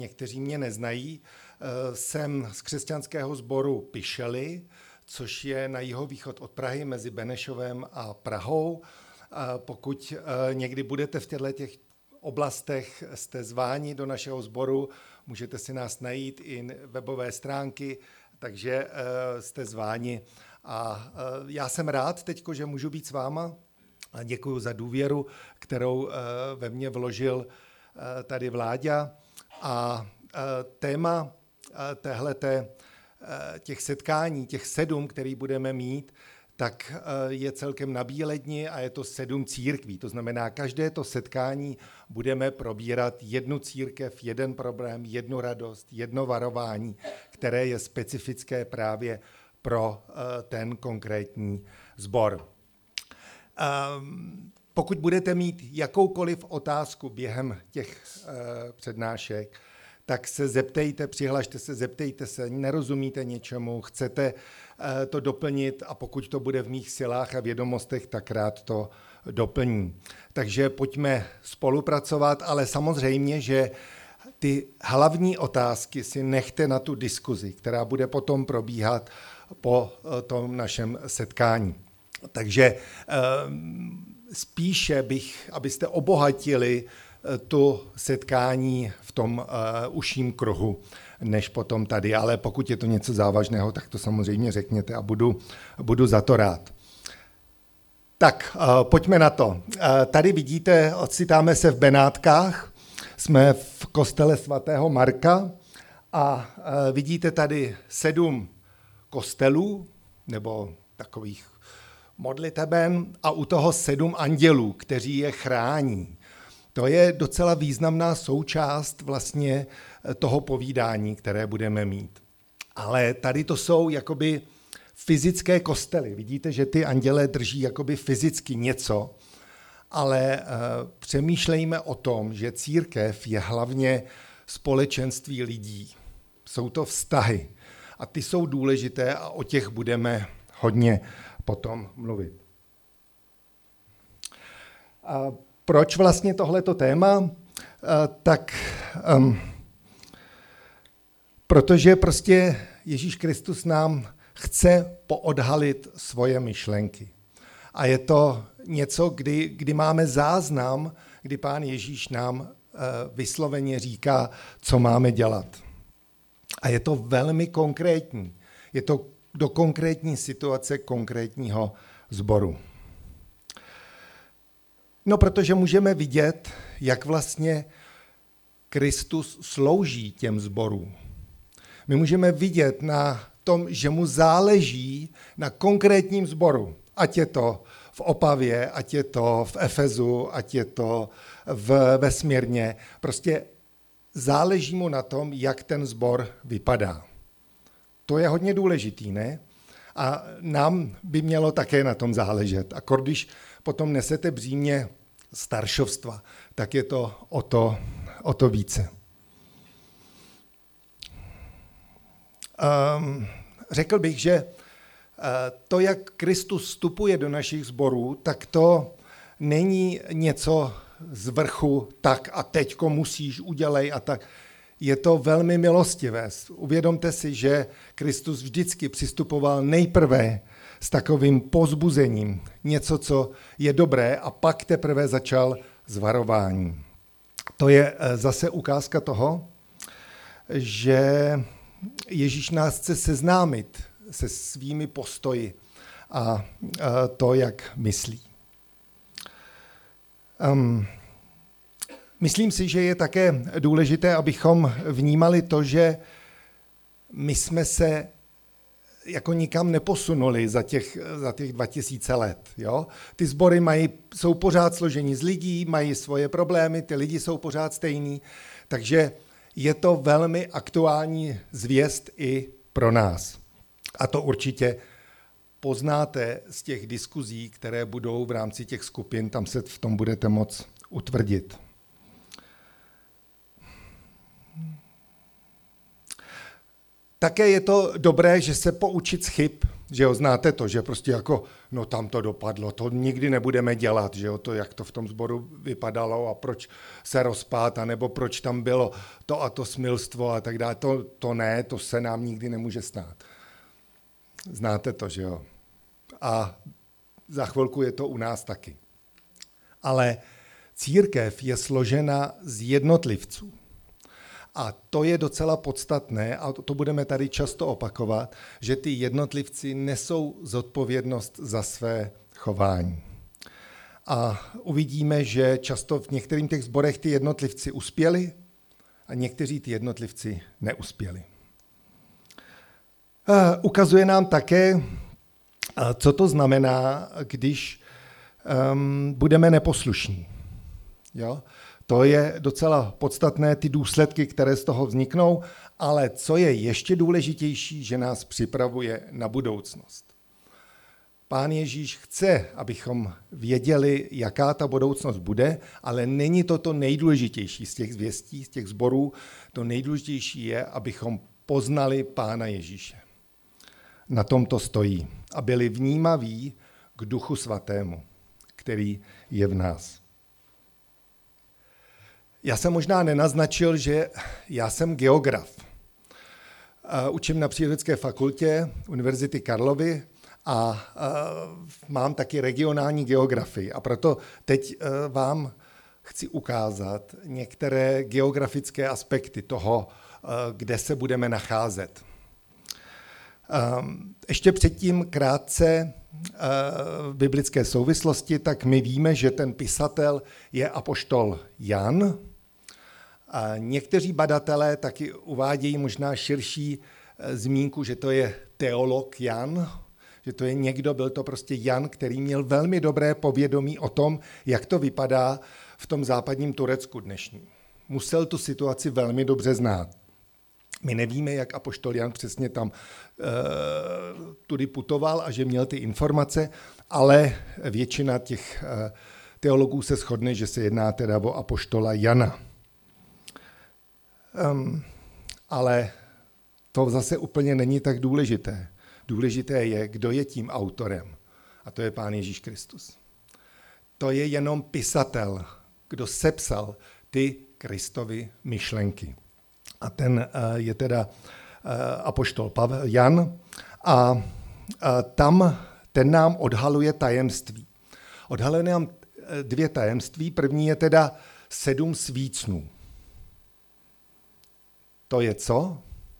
Někteří mě neznají, jsem z křesťanského sboru Pišely, což je na jihovýchod od Prahy mezi Benešovem a Prahou. Pokud někdy budete v těch oblastech, jste zváni do našeho sboru, můžete si nás najít i webové stránky, takže jste zváni. A já jsem rád teďko, že můžu být s váma a děkuju za důvěru, kterou ve mně vložil tady Vláďa. A téma těch setkání, těch 7, který budeme mít, tak je celkem na bíledni a je to 7 církví. To znamená, každé to setkání budeme probírat jednu církev, jeden problém, jednu radost, jedno varování, které je specifické právě pro ten konkrétní sbor. Pokud budete mít jakoukoliv otázku během těch přednášek, tak se zeptejte, přihlašte se, zeptejte se, nerozumíte něčemu, chcete to doplnit a pokud to bude v mých silách a vědomostech, tak rád to doplním. Takže pojďme spolupracovat, ale samozřejmě, že ty hlavní otázky si nechte na tu diskuzi, která bude potom probíhat po tom našem setkání. Takže spíše bych, abyste obohatili tu setkání v tom užším kruhu, než potom tady. Ale pokud je to něco závažného, tak to samozřejmě řekněte a budu za to rád. Tak, pojďme na to. Tady vidíte, ocitáme se v Benátkách, jsme v kostele svatého Marka a vidíte tady 7 kostelů, nebo takových modliteben a u toho 7 andělů, kteří je chrání. To je docela významná součást vlastně toho povídání, které budeme mít. Ale tady to jsou jakoby fyzické kostely. Vidíte, že ty andělé drží jakoby fyzicky něco, ale přemýšlejme o tom, že církev je hlavně společenství lidí. Jsou to vztahy a ty jsou důležité a o těch budeme hodně potom mluvit. A proč vlastně tohleto téma? Protože prostě Ježíš Kristus nám chce poodhalit svoje myšlenky. A je to něco, kdy máme záznam, kdy Pán Ježíš nám vysloveně říká, co máme dělat. A je to velmi konkrétní. Je to do konkrétní situace konkrétního sboru. No, protože můžeme vidět, jak vlastně Kristus slouží těm sborům. My můžeme vidět na tom, že mu záleží na konkrétním sboru. Ať je to v Opavě, ať je to v Efezu, ať je to ve Smyrně. Prostě záleží mu na tom, jak ten sbor vypadá. To je hodně důležitý, ne? A nám by mělo také na tom záležet. A když potom nesete břímě staršovstva, tak je to o to více. Řekl bych, že to, jak Kristus vstupuje do našich sborů, tak to není něco z vrchu, tak a teďko musíš, udělej a tak. Je to velmi milostivé. Uvědomte si, že Kristus vždycky přistupoval nejprve s takovým povzbuzením, něco, co je dobré, a pak teprve začal s varováním. To je zase ukázka toho, že Ježíš nás chce seznámit se svými postoji a to, jak myslí. Myslím si, že je také důležité, abychom vnímali to, že my jsme se jako nikam neposunuli za těch 2000 let. Jo? Ty sbory jsou pořád složení z lidí, mají svoje problémy, ty lidi jsou pořád stejný, takže je to velmi aktuální zvěst i pro nás. A to určitě poznáte z těch diskuzí, které budou v rámci těch skupin, tam se v tom budete moct utvrdit. Také je to dobré, že se poučit z chyb, že jo, znáte to, že prostě jako, no tam to dopadlo, to nikdy nebudeme dělat, že jo, to jak to v tom sboru vypadalo a proč se rozpát, anebo proč tam bylo to a to smilstvo a tak dále, to ne, to se nám nikdy nemůže stát. Znáte to, že jo. A za chvilku je to u nás taky. Ale církev je složena z jednotlivců. A to je docela podstatné, a to budeme tady často opakovat, že ty jednotlivci nesou zodpovědnost za své chování. A uvidíme, že často v některých těch sborech ty jednotlivci uspěli a někteří ty jednotlivci neuspěli. Ukazuje nám také, co to znamená, když budeme neposlušní. Jo? To je docela podstatné, ty důsledky, které z toho vzniknou, ale co je ještě důležitější, že nás připravuje na budoucnost. Pán Ježíš chce, abychom věděli, jaká ta budoucnost bude, ale není to to nejdůležitější z těch zvěstí, z těch sborů. To nejdůležitější je, abychom poznali Pána Ježíše. Na tom to stojí. A byli vnímaví k Duchu Svatému, který je v nás. Já jsem možná nenaznačil, že já jsem geograf. Učím na Přírodovědecké fakultě Univerzity Karlovy a mám taky regionální geografii. A proto teď vám chci ukázat některé geografické aspekty toho, kde se budeme nacházet. Ještě předtím krátce v biblické souvislosti, tak my víme, že ten pisatel je apoštol Jan. A někteří badatelé taky uvádějí možná širší zmínku, že to je teolog Jan, že to je někdo, byl to prostě Jan, který měl velmi dobré povědomí o tom, jak to vypadá v tom západním Turecku dnešním. Musel tu situaci velmi dobře znát. My nevíme, jak apoštol Jan přesně tam tudy putoval a že měl ty informace, ale většina těch teologů se shodne, že se jedná teda o apoštola Jana. Ale to zase úplně není tak důležité. Důležité je, kdo je tím autorem. A to je Pán Ježíš Kristus. To je jenom pisatel, kdo sepsal ty Kristovy myšlenky. A ten je teda apoštol Jan a tam ten nám odhaluje tajemství. Odhaluje nám 2 tajemství. První je teda 7 svícnů. To je co?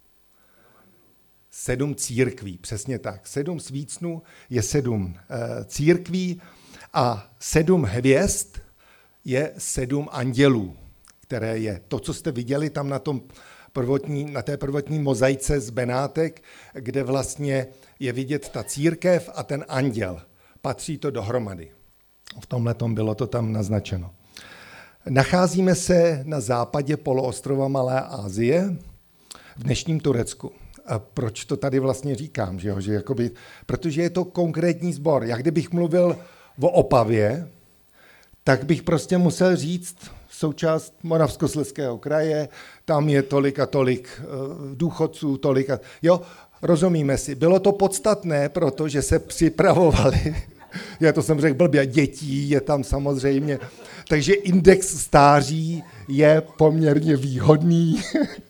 7 církví, přesně tak. 7 svícnů je 7 církví a 7 hvězd je 7 andělů, které je to, co jste viděli tam na té prvotní mozaice z Benátek, kde vlastně je vidět ta církev a ten anděl. Patří to dohromady. V tomhletom bylo to tam naznačeno. Nacházíme se na západě poloostrova Malé Asie, v dnešním Turecku. A proč to tady vlastně říkám? Že jakoby, protože je to konkrétní sbor. Jak kdybych mluvil o Opavě, tak bych prostě musel říct součást Moravskoslezského kraje, tam je tolik a tolik důchodců, tolik a... Jo, rozumíme si. Bylo to podstatné, protože se připravovali, já to jsem řekl blbě, dětí je tam samozřejmě, takže index stáří je poměrně výhodný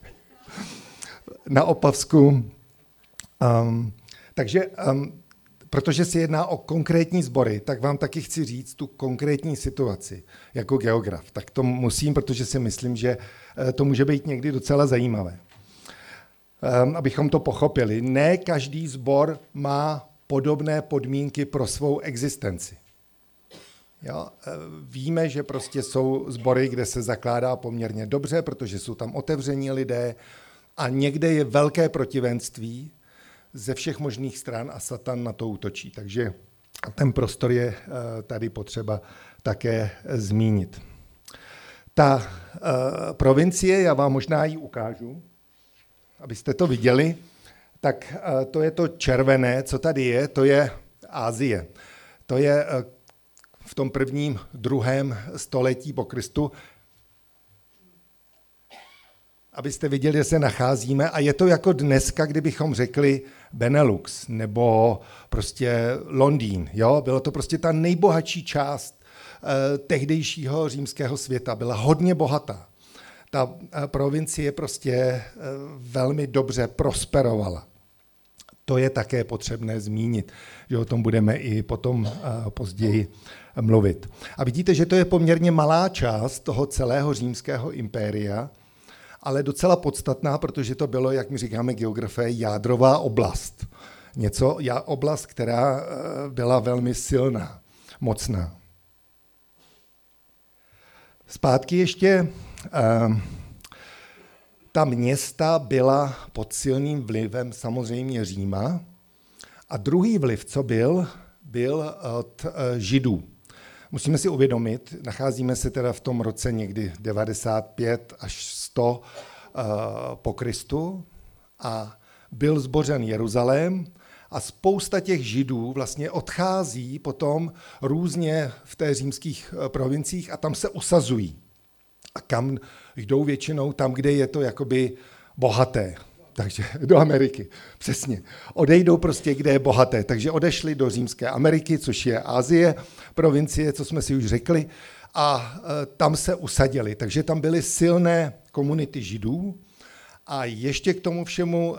na Opavsku. Takže protože se jedná o konkrétní sbory, tak vám taky chci říct tu konkrétní situaci jako geograf. Tak to musím, protože si myslím, že to může být někdy docela zajímavé. Abychom to pochopili. Ne každý sbor má podobné podmínky pro svou existenci. Jo? Víme, že prostě jsou sbory, kde se zakládá poměrně dobře, protože jsou tam otevření lidé a někde je velké protivenství ze všech možných stran a Satan na to útočí. Takže ten prostor je tady potřeba také zmínit. Ta provincie, já vám možná ji ukážu, abyste to viděli, tak to je to červené, co tady je, to je Asie. To je v tom 1., 2. století po Kristu. abyste viděli, kde se nacházíme. A je to jako dneska, kdybychom řekli Benelux nebo prostě Londýn. Jo? Bylo to prostě ta nejbohatší část tehdejšího římského světa. Byla hodně bohatá. Ta provincie prostě velmi dobře prosperovala. To je také potřebné zmínit, že o tom budeme i potom později mluvit. A vidíte, že to je poměrně malá část toho celého římského impéria, ale docela podstatná, protože to bylo, jak my říkáme geografé, jádrová oblast. Oblast, která byla velmi silná, mocná. Zpátky ještě, ta města byla pod silným vlivem samozřejmě Říma a druhý vliv, co byl od Židů. Musíme si uvědomit, nacházíme se teda v tom roce někdy 95 až 100 po Kristu a byl zbořen Jeruzalém a spousta těch Židů vlastně odchází potom různě v té římských provinciích a tam se usazují. A kam jdou většinou? Tam, kde je to jakoby bohaté. Takže do Ameriky, přesně. Odejdou prostě, kde je bohaté. Takže odešli do Římské Ameriky, což je Asie, provincie, co jsme si už řekli, a tam se usadili. Takže tam byly silné komunity Židů a ještě k tomu všemu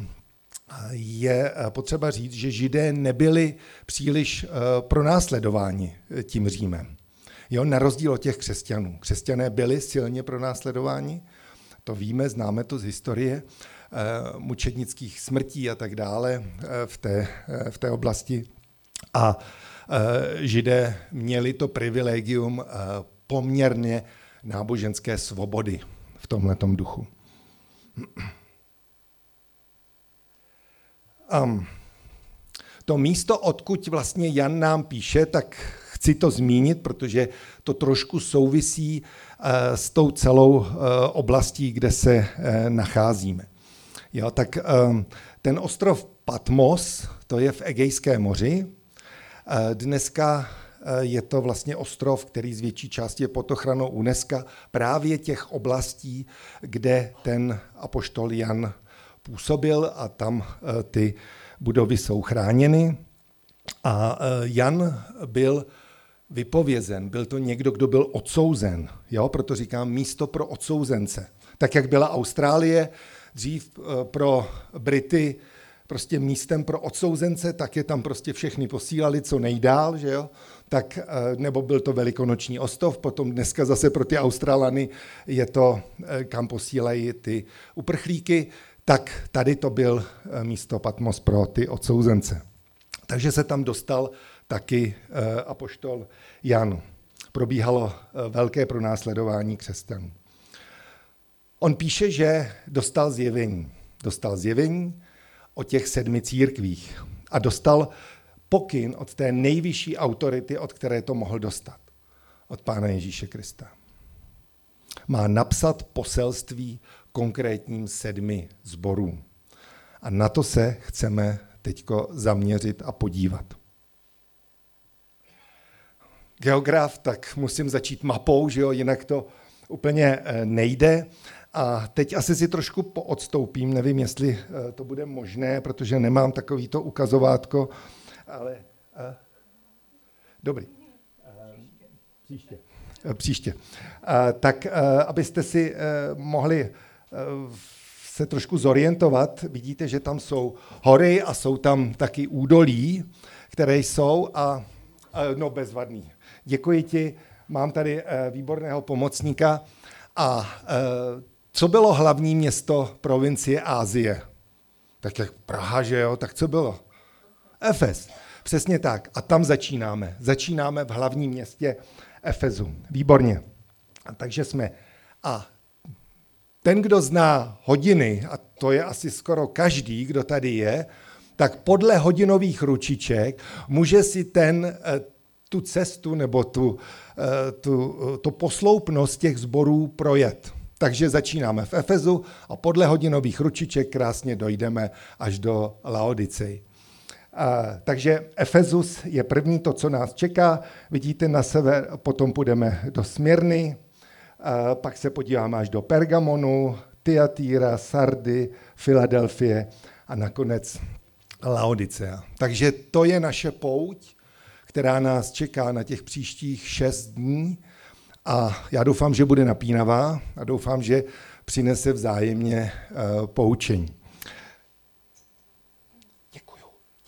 je potřeba říct, že Židé nebyli příliš pronásledováni tím Římem. Jo, na rozdíl od těch křesťanů. Křesťané byli silně pronásledováni, to víme, známe to z historie, mučednických smrtí a tak dále v té oblasti. A Židé měli to privilegium poměrně náboženské svobody v tomhletom duchu. To místo, odkud vlastně Jan nám píše, tak chci to zmínit, protože to trošku souvisí s tou celou oblastí, kde se nacházíme. Jo, tak ten ostrov Patmos, to je v Egejském moři. Dneska je to vlastně ostrov, který z větší části je pod ochranou UNESCO, právě těch oblastí, kde ten apoštol Jan působil a tam ty budovy jsou chráněny. A Jan byl vypovězen, byl to někdo, kdo byl odsouzen, jo? Proto říkám místo pro odsouzence. Tak, jak byla Austrálie dřív pro Brity prostě místem pro odsouzence, tak je tam prostě všechny posílali co nejdál, že jo? Tak, nebo byl to Velikonoční ostrov, potom dneska zase pro ty Australany je to, kam posílají ty uprchlíky, tak tady to byl místo Patmos pro ty odsouzence. Takže se tam dostal taky apoštol Jan. Probíhalo velké pronásledování křesťanů. On píše, že dostal zjevení o těch 7 církvích a dostal pokyn od té nejvyšší autority, od které to mohl dostat, od Pána Ježíše Krista. Má napsat poselství konkrétním 7 sborům. A na to se chceme teďko zaměřit a podívat. Geograf, tak musím začít mapou, že jo, jinak to úplně nejde. A teď asi si trošku poodstoupím, nevím, jestli to bude možné, protože nemám takovýto ukazovátko, ale dobrý. Příště. Tak abyste si mohli se trošku zorientovat, vidíte, že tam jsou hory a jsou tam taky údolí, které jsou no bezvadný. Děkuji ti, mám tady výborného pomocníka. A co bylo hlavní město provincie Asie? Tak jak Praha, že jo? Tak co bylo? Efes. Přesně tak. A tam začínáme. Začínáme v hlavním městě Efezu. Výborně. A takže jsme. A ten, kdo zná hodiny, a to je asi skoro každý, kdo tady je, tak podle hodinových ručiček může si tu cestu nebo tu posloupnost těch sborů projet. Takže začínáme v Efezu a podle hodinových ručiček krásně dojdeme až do Laodicei. Takže Efezus je první to, co nás čeká. Vidíte na sever, potom půjdeme do Smyrny, pak se podíváme až do Pergamonu, Thyatira, Sardy, Filadelfie a nakonec Laodicea. Takže to je naše pouť, která nás čeká na těch příštích 6 dní a já doufám, že bude napínavá a doufám, že přinese vzájemně poučení. Děkuju.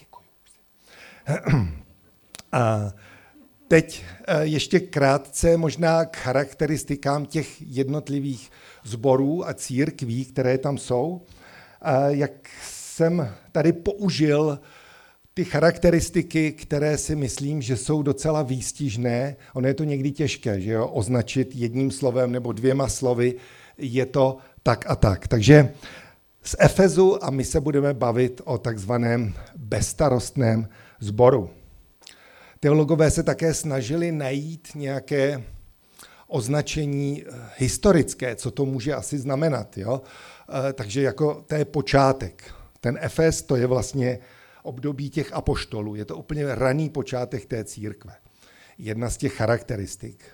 A teď ještě krátce možná k charakteristikám těch jednotlivých sborů a církví, které tam jsou. Jak jsem tady použil ty charakteristiky, které si myslím, že jsou docela výstižné. Ono je to někdy těžké, že jo, označit jedním slovem nebo 2 slovy, je to tak a tak. Takže z Efezu a my se budeme bavit o takzvaném bezstarostném sboru. Teologové se také snažili najít nějaké označení historické, co to může asi znamenat. Jo? Takže jako to je počátek. Ten Efes, to je vlastně období těch apoštolů. Je to úplně raný počátek té církve. Jedna z těch charakteristik.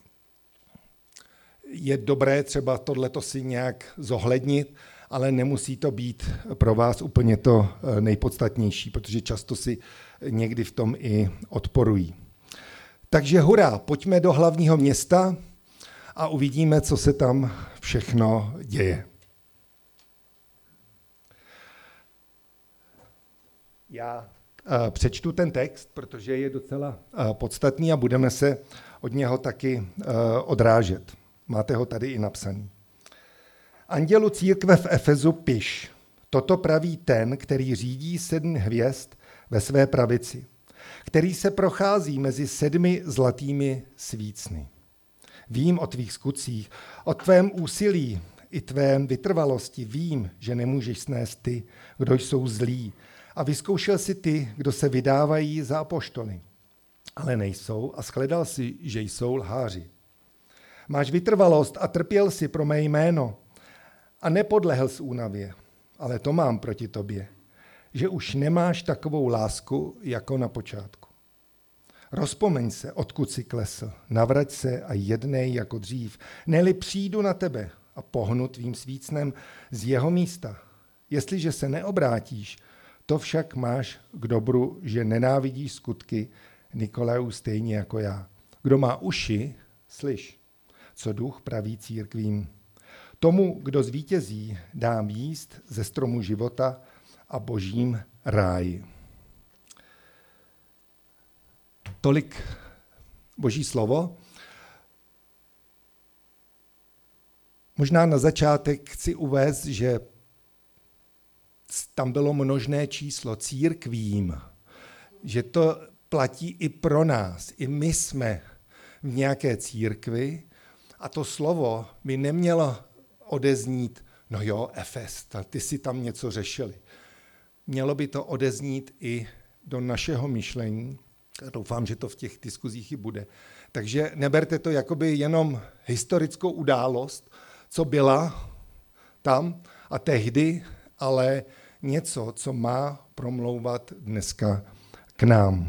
Je dobré třeba tohleto si nějak zohlednit, ale nemusí to být pro vás úplně to nejpodstatnější, protože často si někdy v tom i odporují. Takže hurá, pojďme do hlavního města a uvidíme, co se tam všechno děje. Já přečtu ten text, protože je docela podstatný a budeme se od něho taky odrážet. Máte ho tady i napsaný. Andělu církve v Efezu piš. Toto praví ten, který řídí 7 hvězd ve své pravici, který se prochází mezi 7 zlatými svícny. Vím o tvých skutcích, o tvém úsilí i tvém vytrvalosti. Vím, že nemůžeš snést ty, kdo jsou zlí. A vyzkoušel si ty, kdo se vydávají za apoštoly, ale nejsou a shledal si, že jsou lháři. Máš vytrvalost a trpěl si pro mé jméno a nepodlehl z únavě, ale to mám proti tobě, že už nemáš takovou lásku jako na počátku. Rozpomeň se, odkud jsi klesl, navrať se a jednej jako dřív, ne-li přijdu na tebe a pohnu tvým svícnem z jeho místa. Jestliže se neobrátíš, to však máš k dobru, že nenávidíš skutky Nikolajů stejně jako já. Kdo má uši, slyš, co duch praví církvím. Tomu, kdo zvítězí, dám jíst ze stromu života a božím ráji. Tolik boží slovo. Možná na začátek chci uvést, že tam bylo množné číslo církvím, že to platí i pro nás. I my jsme v nějaké církvi a to slovo by nemělo odeznít, no jo, Efes, ty si tam něco řešili. Mělo by to odeznít i do našeho myšlení. Doufám, že to v těch diskuzích i bude. Takže neberte to jakoby jenom historickou událost, co byla tam a tehdy, ale něco, co má promlouvat dneska k nám.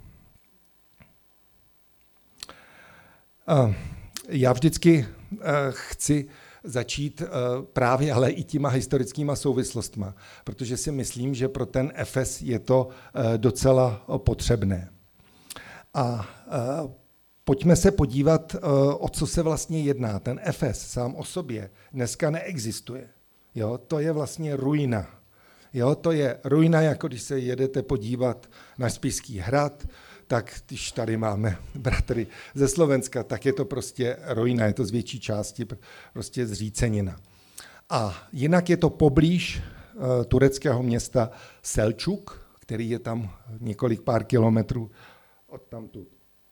Já vždycky chci začít právě ale i těma historickýma souvislostma, protože si myslím, že pro ten Efes je to docela potřebné. A pojďme se podívat, o co se vlastně jedná. Ten Efes sám o sobě dneska neexistuje. Jo, to je vlastně ruina. Jo, to je ruina, jako když se jedete podívat na Spišský hrad, tak když tady máme bratry ze Slovenska, tak je to prostě ruina, je to z větší části prostě zřícenina. A jinak je to poblíž tureckého města Selčuk, který je tam několik pár kilometrů odtamtud.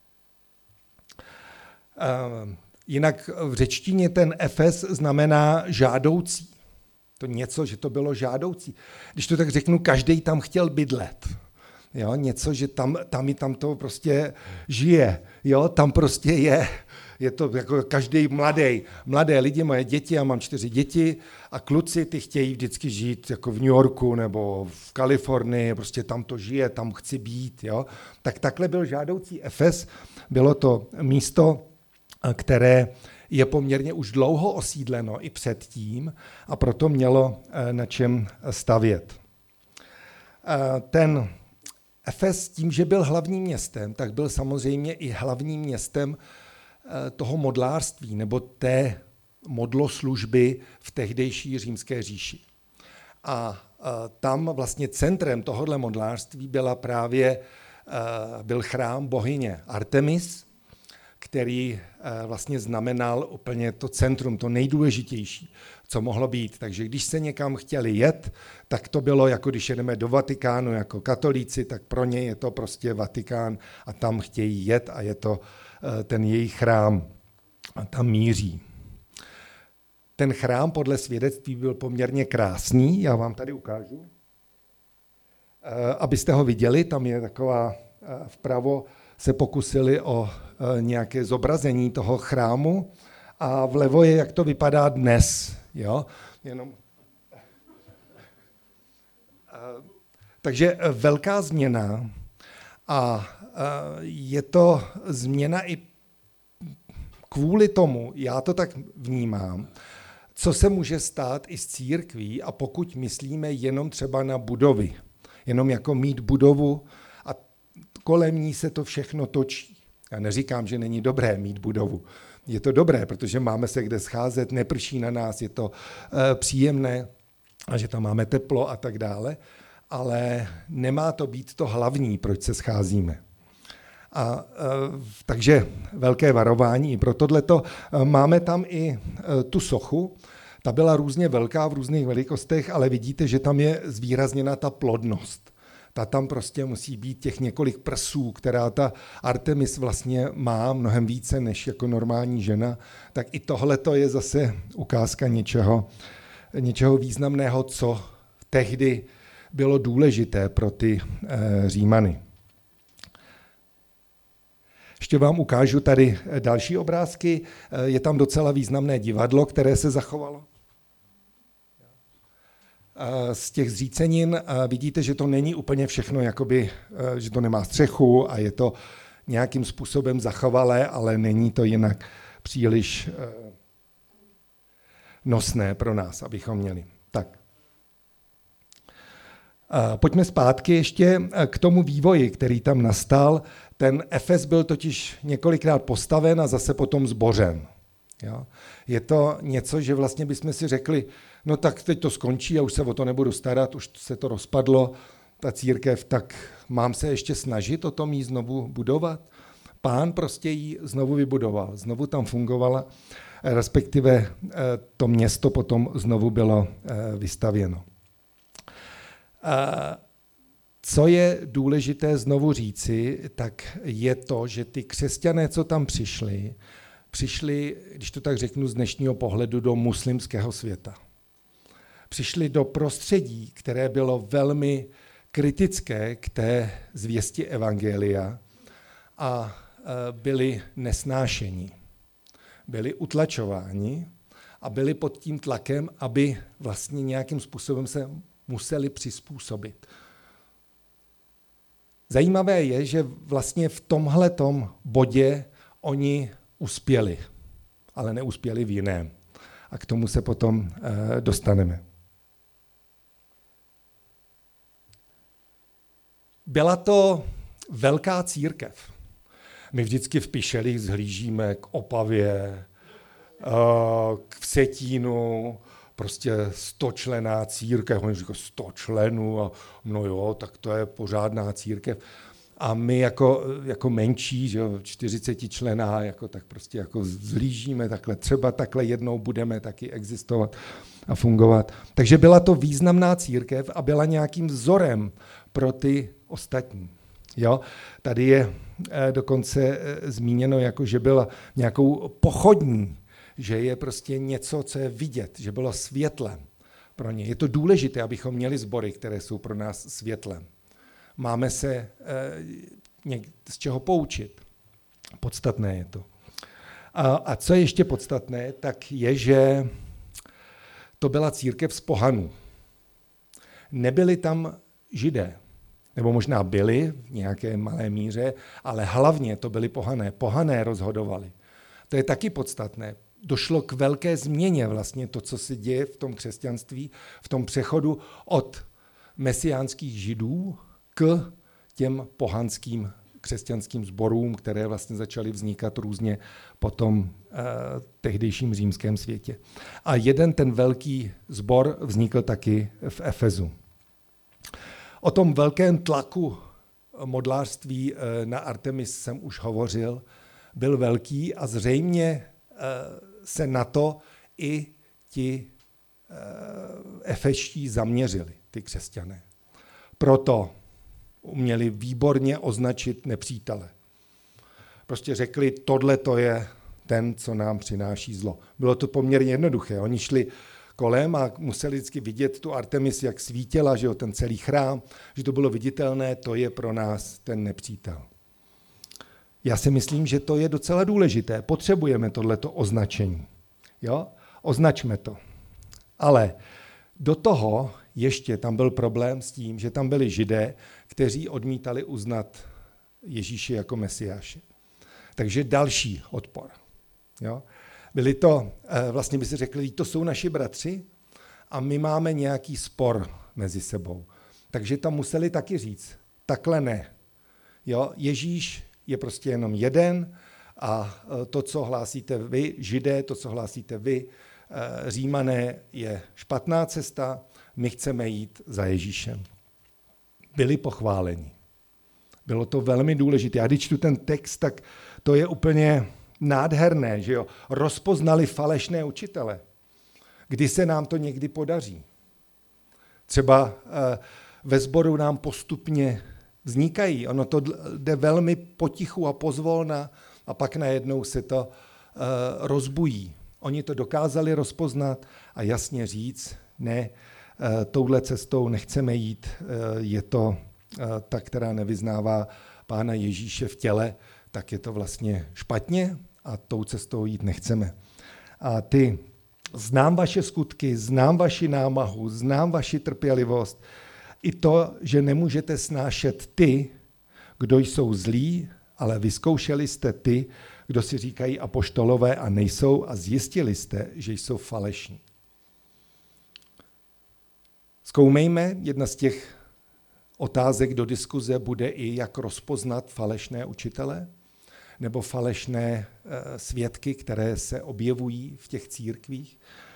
Jinak v řečtině ten Efes znamená žádoucí. To něco, že to bylo žádoucí. Když to tak řeknu, každý tam chtěl bydlet. Jo, něco, že tam to prostě žije. Jo, tam prostě je to jako každý mladé lidi, moje děti, já mám 4 děti a kluci, ty chtějí vždycky žít jako v New Yorku nebo v Kalifornii, prostě tam to žije, tam chci být. Jo. Tak takhle byl žádoucí Efes. Bylo to místo, které je poměrně už dlouho osídleno i předtím a proto mělo na čem stavět. Ten Efes tím, že byl hlavním městem, tak byl samozřejmě i hlavním městem toho modlářství nebo té modloslužby v tehdejší římské říši. A tam vlastně centrem tohohle modlářství byl chrám bohyně Artemis, který vlastně znamenal úplně to centrum, to nejdůležitější, co mohlo být. Takže když se někam chtěli jet, tak to bylo jako když jedeme do Vatikánu jako katolíci, tak pro ně je to prostě Vatikán a tam chtějí jet a je to ten jejich chrám a tam míří. Ten chrám podle svědectví byl poměrně krásný, já vám tady ukážu. Abyste ho viděli, tam je taková vpravo se pokusili o nějaké zobrazení toho chrámu a vlevo je, jak to vypadá dnes. Jo? Takže velká změna a je to změna i kvůli tomu, já to tak vnímám, co se může stát i s církví a pokud myslíme jenom třeba na budovy, jenom jako mít budovu a kolem ní se to všechno točí. Já neříkám, že není dobré mít budovu. Je to dobré, protože máme se kde scházet, neprší na nás, je to příjemné a že tam máme teplo a tak dále, ale nemá to být to hlavní, proč se scházíme. Takže velké varování i pro tohleto. Máme tam i tu sochu, ta byla různě velká v různých velikostech, ale vidíte, že tam je zvýrazněna ta plodnost. Ta tam prostě musí být těch několik prsů, která ta Artemis vlastně má mnohem více než jako normální žena. Tak i tohleto je zase ukázka něčeho významného, co tehdy bylo důležité pro ty Římany. Ještě vám ukážu tady další obrázky. Je tam docela významné divadlo, které se zachovalo. Z těch zřícenin vidíte, že to není úplně všechno, jakoby, že to nemá střechu a je to nějakým způsobem zachovalé, ale není to jinak příliš nosné pro nás, abychom měli. Tak. Pojďme zpátky ještě k tomu vývoji, který tam nastal. Ten Efes byl totiž několikrát postaven a zase potom zbořen. Jo? Je to něco, že vlastně bychom si řekli, no tak teď to skončí a už se o to nebudu starat, už se to rozpadlo, ta církev, tak mám se ještě snažit o tom jí znovu budovat. Pán prostě ji znovu vybudoval, znovu tam fungovala, respektive to město potom znovu bylo vystavěno. Co je důležité znovu říci, tak je to, že ty křesťané, co tam přišli, když to tak řeknu z dnešního pohledu, do muslimského světa. Přišli do prostředí, které bylo velmi kritické k té zvěsti evangelia a byli nesnášení. Byli utlačováni a byli pod tím tlakem, aby vlastně nějakým způsobem se museli přizpůsobit. Zajímavé je, že vlastně v tomhletom bodě oni uspěli, ale neuspěli v jiném. A k tomu se potom dostaneme. Byla to velká církev. My vždycky v Pišelích zhlížíme k Opavě, k Vsetínu, prostě 100členná církev. Oni říkají 100 členů a no jo, tak to je pořádná církev. A my jako menší, že 40členná, tak prostě jako zhlížíme takhle. Třeba takhle jednou budeme taky existovat a fungovat. Takže byla to významná církev a byla nějakým vzorem pro ty ostatní. Jo? Tady je dokonce zmíněno, jako že byla nějakou pochodní, že je prostě něco, co je vidět, že bylo světlem pro ně. Je to důležité, abychom měli sbory, které jsou pro nás světlem. Máme se z čeho poučit. Podstatné je to. A co je ještě podstatné, tak je, že to byla církev z pohanů. Nebyli tam Židé, nebo možná byli v nějaké malé míře, ale hlavně to byli pohané. Pohané rozhodovali. To je taky podstatné. došlo k velké změně vlastně to, co se děje v tom křesťanství, v tom přechodu od mesiánských židů k těm pohanským křesťanským sborům, které vlastně začaly vznikat různě po tom tehdejším římském světě. A jeden ten velký sbor vznikl taky v Efezu. O tom velkém tlaku modlářství na Artemis jsem už hovořil, byl velký a zřejmě se na to i ti efeští zaměřili, ty křesťané. Proto uměli výborně označit nepřítele. Prostě řekli, tohle to je ten, co nám přináší zlo. Bylo to poměrně jednoduché. Oni šli kolem a museli vždycky vidět tu Artemis, jak svítila, že jo, ten celý chrám, že to bylo viditelné, to je pro nás ten nepřítel. Já si myslím, že to je docela důležité. Potřebujeme tohleto označení. Jo? Označme to. Ale do toho ještě tam byl problém s tím, že tam byli Židé, kteří odmítali uznat Ježíše jako Mesiáše. Takže další odpor. Jo? Byli to, vlastně by si řekli, to jsou naši bratři a my máme nějaký spor mezi sebou. Takže tam museli taky říct, takhle ne. Jo? Ježíš je prostě jenom jeden a to, co hlásíte vy, Židé, to, co hlásíte vy, Římané, je špatná cesta, my chceme jít za Ježíšem. Byli pochváleni. Bylo to velmi důležité. Já když čtu ten text, tak to je úplně nádherné, že jo. Rozpoznali falešné učitele. Kdy se nám to někdy podaří? Třeba ve sboru nám postupně vznikají. Ono to jde velmi potichu a pozvolna a pak najednou se to rozbují. Oni to dokázali rozpoznat a jasně říct, ne, touhle cestou nechceme jít, je to ta, která nevyznává Pána Ježíše v těle, tak je to vlastně špatně a tou cestou jít nechceme. A znám vaše skutky, znám vaši námahu, znám vaši trpělivost, i to, že nemůžete snášet ty, kdo jsou zlí, ale vyzkoušeli jste ty, kdo si říkají apoštolové a nejsou a zjistili jste, že jsou falešní. Zkoumejme, jedna z těch otázek do diskuze bude i, jak rozpoznat falešné učitele nebo falešné svědky, které se objevují v těch církvích.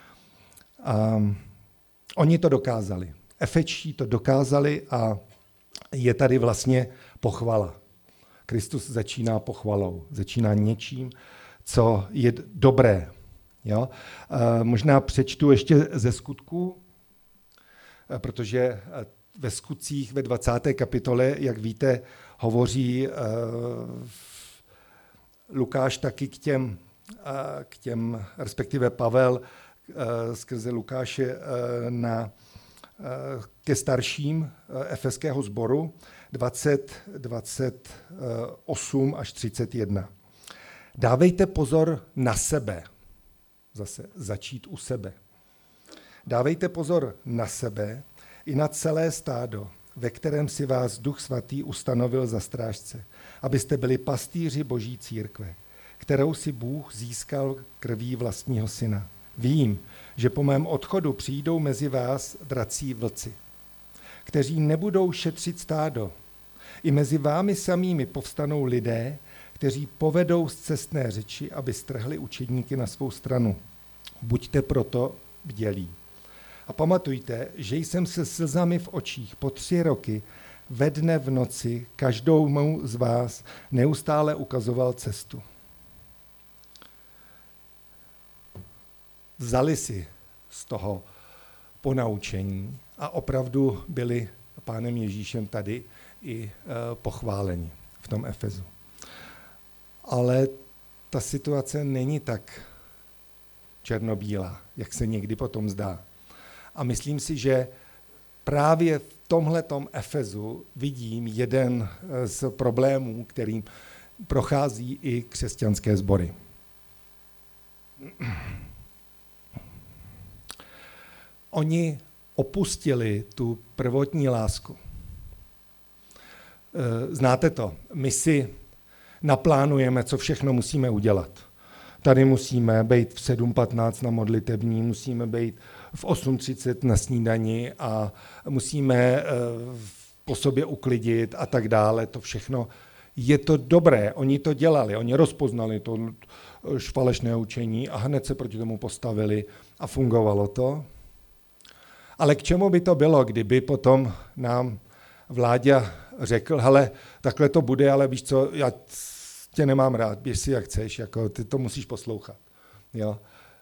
Oni to dokázali. Efečtí to dokázali a je tady vlastně pochvala. Kristus začíná pochvalou, začíná něčím, co je dobré. Jo? Možná přečtu ještě ze Skutků, protože ve Skutcích ve 20. kapitole, jak víte, hovoří Lukáš taky k těm, respektive Pavel skrze Lukáše ke starším efeského sboru 28 až 31. Dávejte pozor na sebe. Zase začít u sebe. Dávejte pozor na sebe i na celé stádo, ve kterém si vás Duch Svatý ustanovil za strážce, abyste byli pastýři Boží církve, kterou si Bůh získal krví vlastního syna. Vím, že po mém odchodu přijdou mezi vás drací vlci, kteří nebudou šetřit stádo. I mezi vámi samými povstanou lidé, kteří povedou scestné řeči, aby strhli učedníky na svou stranu. Buďte proto bdělí. A pamatujte, že jsem se slzami v očích po 3 roky ve dne v noci každému z vás neustále ukazoval cestu. Vzali si z toho ponaučení a opravdu byli Pánem Ježíšem tady i pochváleni v tom Efezu. Ale ta situace není tak černobílá, jak se někdy potom zdá. A myslím si, že právě v tomhletom Efezu vidím jeden z problémů, kterým prochází i křesťanské sbory. Oni opustili tu prvotní lásku. Znáte to, my si naplánujeme, co všechno musíme udělat. Tady musíme být v 7:15 na modlitební, musíme být v 8:30 na snídani a musíme po sobě uklidit a tak dále. To všechno je to dobré. Oni to dělali, oni rozpoznali to falešné učení a hned se proti tomu postavili a fungovalo to. Ale k čemu by to bylo, kdyby potom nám Vláďa řekl, hele, takhle to bude, ale víš co, já tě nemám rád, běž si jak chceš, jako, ty to musíš poslouchat. Jo?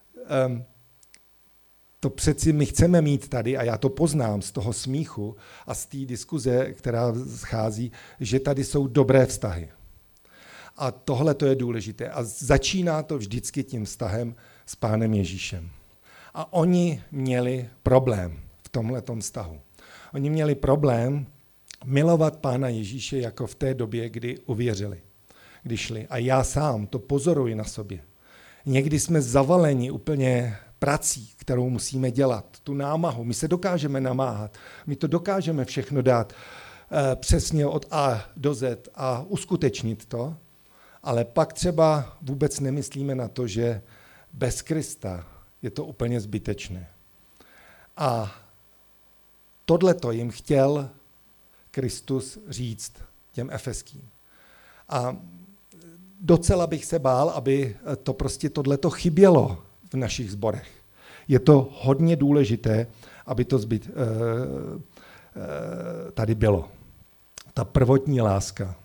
To přeci my chceme mít tady, a já to poznám z toho smíchu a z té diskuze, která schází, že tady jsou dobré vztahy. A tohle to je důležité. A začíná to vždycky tím vztahem s Pánem Ježíšem. A oni měli problém v tomhletom vztahu. Oni měli problém milovat Pána Ježíše jako v té době, kdy uvěřili, kdy šli. A já sám to pozoruji na sobě. Někdy jsme zavaleni úplně prací, kterou musíme dělat, tu námahu. My se dokážeme namáhat, my to dokážeme všechno dát přesně od A do Z a uskutečnit to, ale pak třeba vůbec nemyslíme na to, že bez Krista je to úplně zbytečné. A tohleto jim chtěl Kristus říct těm Efeským. A docela bych se bál, aby to prostě tohleto chybělo v našich sborech. Je to hodně důležité, aby to tady bylo. Ta prvotní láska.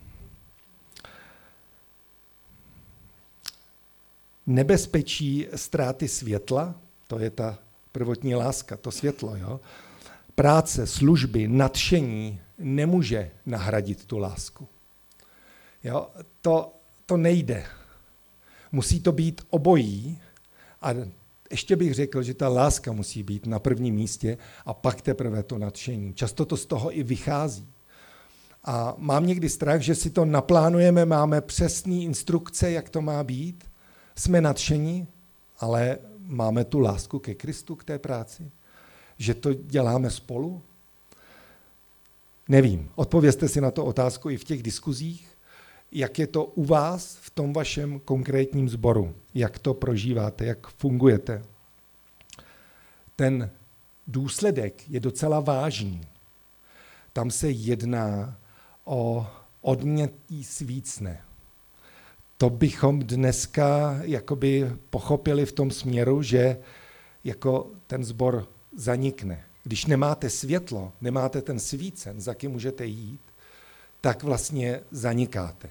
Nebezpečí ztráty světla, to je ta prvotní láska, to světlo. Jo? Práce, služby, nadšení nemůže nahradit tu lásku. Jo? To nejde. Musí to být obojí a ještě bych řekl, že ta láska musí být na prvním místě a pak teprve to nadšení. Často to z toho i vychází. A mám někdy strach, že si to naplánujeme, máme přesné instrukce, jak to má být, jsme nadšení, ale máme tu lásku ke Kristu, k té práci, že to děláme spolu. Nevím, odpovězte si na to otázku i v těch diskuzích, jak je to u vás v tom vašem konkrétním sboru, jak to prožíváte, jak fungujete. Ten důsledek je docela vážný. Tam se jedná o odnětí svícne. To bychom dneska jakoby pochopili v tom směru, že jako ten sbor zanikne. Když nemáte světlo, nemáte ten svícen, za kým můžete jít, tak vlastně zanikáte.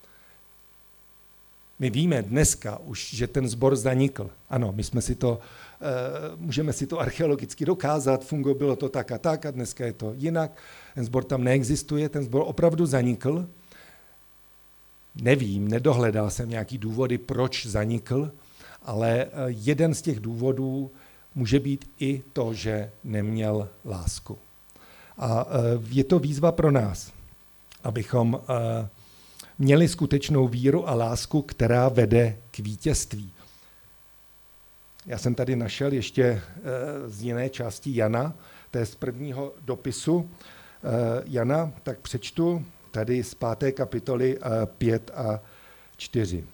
My víme dneska už, že ten sbor zanikl. Ano, my jsme si to, můžeme si to archeologicky dokázat, bylo to tak a dneska je to jinak. Ten sbor tam neexistuje, ten sbor opravdu zanikl. Nevím, nedohledal jsem nějaký důvody, proč zanikl, ale jeden z těch důvodů může být i to, že neměl lásku. A je to výzva pro nás, abychom měli skutečnou víru a lásku, která vede k vítězství. Já jsem tady našel ještě z jiné části Jana, to je z prvního dopisu Jana, tak přečtu tady z 5. kapitoly 5 a 4.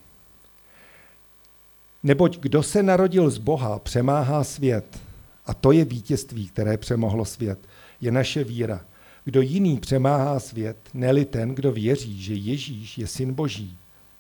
Neboť kdo se narodil z Boha, přemáhá svět. A to je vítězství, které přemohlo svět. Je naše víra. Kdo jiný přemáhá svět, ne-li ten, kdo věří, že Ježíš je syn Boží.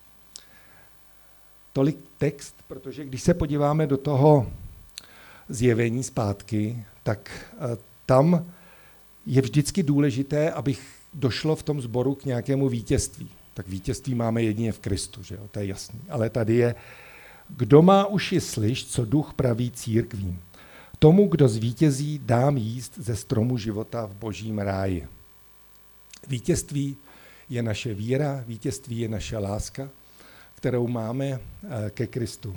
Tolik text, protože když se podíváme do toho zjevení zpátky, tak tam je vždycky důležité, abych došlo v tom sboru k nějakému vítězství. Tak vítězství máme jedině v Kristu, že jo? To je jasný. Ale tady je, kdo má uši slyš, co duch praví církvím. Tomu, kdo zvítězí, dám jíst ze stromu života v Božím ráji. Vítězství je naše víra, vítězství je naše láska, kterou máme ke Kristu.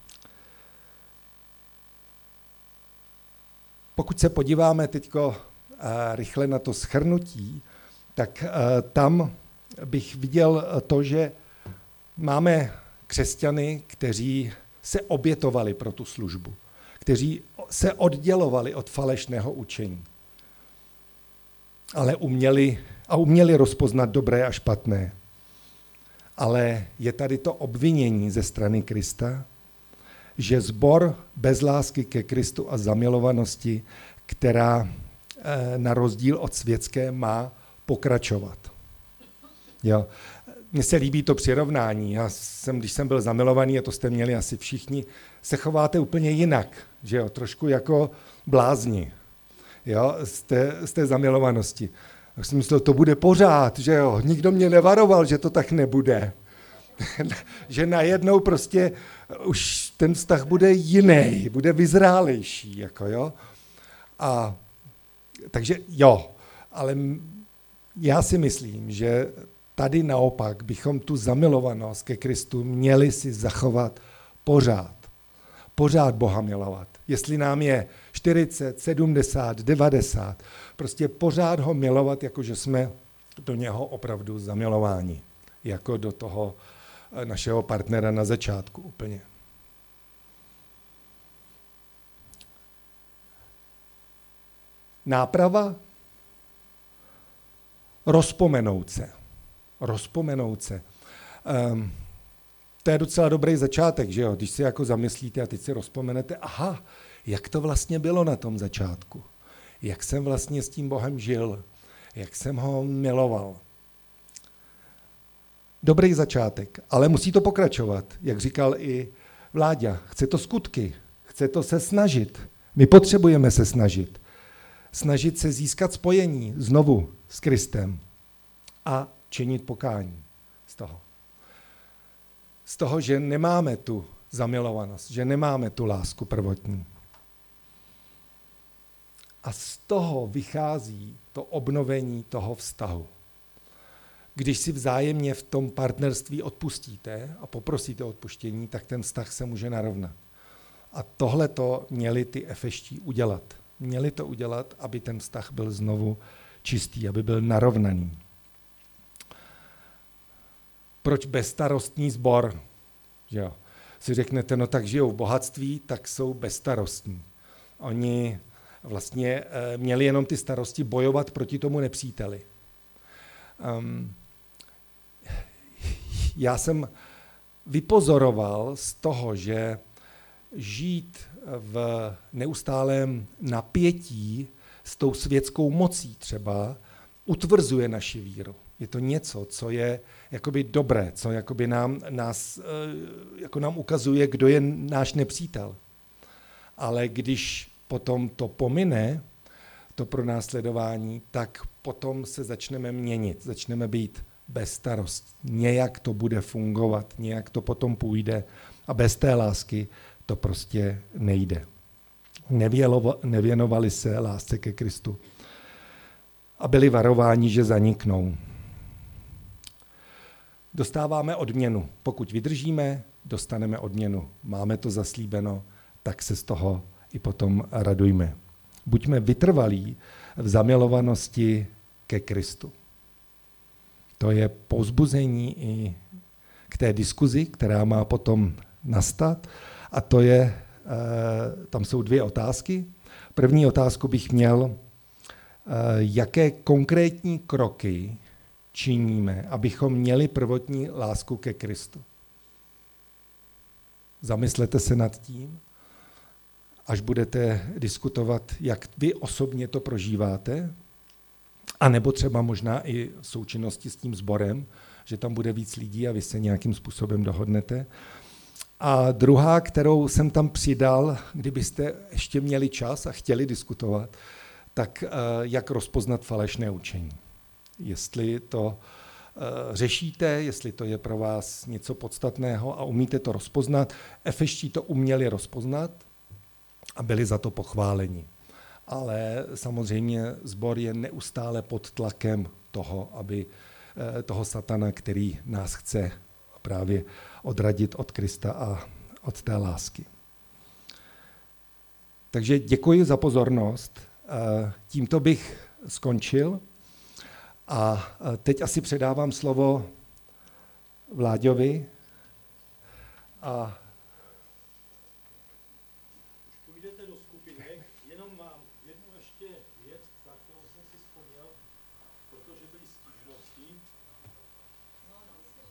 Pokud se podíváme teďko rychle na to shrnutí, tak tam bych viděl to, že máme křesťany, kteří se obětovali pro tu službu, kteří se oddělovali od falešného učení, ale uměli rozpoznat dobré a špatné. Ale je tady to obvinění ze strany Krista, že sbor bez lásky ke Kristu a zamilovanosti, která na rozdíl od světské má pokračovat. Jo. Mně se líbí to přirovnání. Když jsem byl zamilovaný, a to jste měli asi všichni, se chováte úplně jinak, že jo, trošku jako blázni, jo, z té zamilovanosti. Tak jsem myslel, to bude pořád, že jo, nikdo mě nevaroval, že to tak nebude. Že najednou prostě už ten vztah bude jiný, bude vyzrálejší, jako jo. A takže jo, ale já si myslím, že tady naopak bychom tu zamilovanost ke Kristu měli si zachovat pořád. Pořád Boha milovat. Jestli nám je 40, 70, 90, prostě pořád ho milovat, jakože jsme do něho opravdu zamilováni. Jako do toho našeho partnera na začátku úplně. Náprava? Rozpomenout se. To je docela dobrý začátek, že jo? Když si jako zamyslíte a teď si rozpomenete, aha, jak to vlastně bylo na tom začátku. Jak jsem vlastně s tím Bohem žil. Jak jsem ho miloval. Dobrý začátek, ale musí to pokračovat, jak říkal i Vláďa. Chce to skutky, chce to se snažit. My potřebujeme se snažit. Snažit se získat spojení znovu s Kristem a činit pokání z toho. Z toho, že nemáme tu zamilovanost, že nemáme tu lásku prvotní. A z toho vychází to obnovení toho vztahu. Když si vzájemně v tom partnerství odpustíte a poprosíte o odpuštění, tak ten vztah se může narovnat. A tohle to měli ty Efeští udělat. Měli to udělat, aby ten vztah byl znovu čistý, aby byl narovnaný. Proč bezstarostný sbor? Že jo. Si řeknete, no tak žijou v bohatství, tak jsou bezstarostní. Oni vlastně měli jenom ty starosti bojovat proti tomu nepříteli. Já jsem vypozoroval z toho, že žít v neustálém napětí s tou světskou mocí třeba utvrzuje naši víru. Je to něco, co je jakoby dobré, co jakoby nám ukazuje, kdo je náš nepřítel. Ale když potom to pomine, to pronásledování, tak potom se začneme měnit, začneme být bez starost. Nějak to bude fungovat, nějak to potom půjde a bez té lásky to prostě nejde. Nevěnovali se lásce ke Kristu a byli varováni, že zaniknou. Dostáváme odměnu. Pokud vydržíme, dostaneme odměnu. Máme to zaslíbeno, tak se z toho i potom radujme. Buďme vytrvalí v zamilovanosti ke Kristu. To je povzbuzení i k té diskuzi, která má potom nastat. A to je, tam jsou dvě otázky. První otázku bych měl, jaké konkrétní kroky činíme, abychom měli prvotní lásku ke Kristu. Zamyslete se nad tím, až budete diskutovat, jak vy osobně to prožíváte, anebo třeba možná i v součinnosti s tím sborem, že tam bude víc lidí a vy se nějakým způsobem dohodnete. A druhá, kterou jsem tam přidal, kdybyste ještě měli čas a chtěli diskutovat, tak jak rozpoznat falešné učení. Jestli to řešíte, jestli to je pro vás něco podstatného a umíte to rozpoznat. Efeští to uměli rozpoznat a byli za to pochváleni. Ale samozřejmě sbor je neustále pod tlakem toho satana, který nás chce právě odradit od Krista a od té lásky. Takže děkuji za pozornost. Tímto bych skončil a teď asi předávám slovo Vláďovi. Půjdete do skupinek, jenom mám jednu ještě věc, za kterou jsem si vzpomněl, protože byly stížnosti.